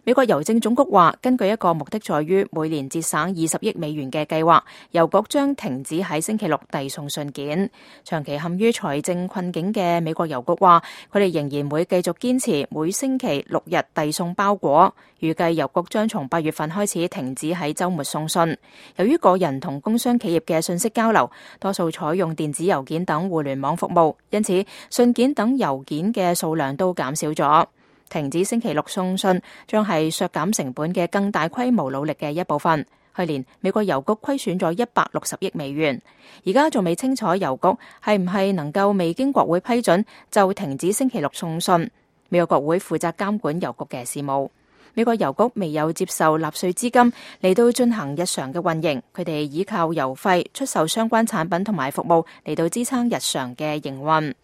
美國郵政總局話，根據一個目的在於每年節省20億美元嘅計劃，郵局將停止喺星期六遞送信件。長期陷於財政困境嘅美國郵局話，佢哋仍然會繼續堅持每星期6日遞送包裹。預計郵局將從8月份開始停止喺週末送信。由於個人同工商企業嘅信息交流多數採用電子郵件等互聯網服務，因此信件等郵件嘅數量都減少咗。停止星期六送信將係削減成本嘅更大規模努力嘅一部分。去年美國郵局虧損咗160億美元，而家仲未清楚郵局係唔係能夠未經國會批准就停止星期六送信。美國國會負責監管郵局嘅事務。美國郵局未有接受納稅資金嚟到進行日常嘅運營，佢哋依靠郵費出售相關產品同埋服務嚟到支撐日常嘅營運。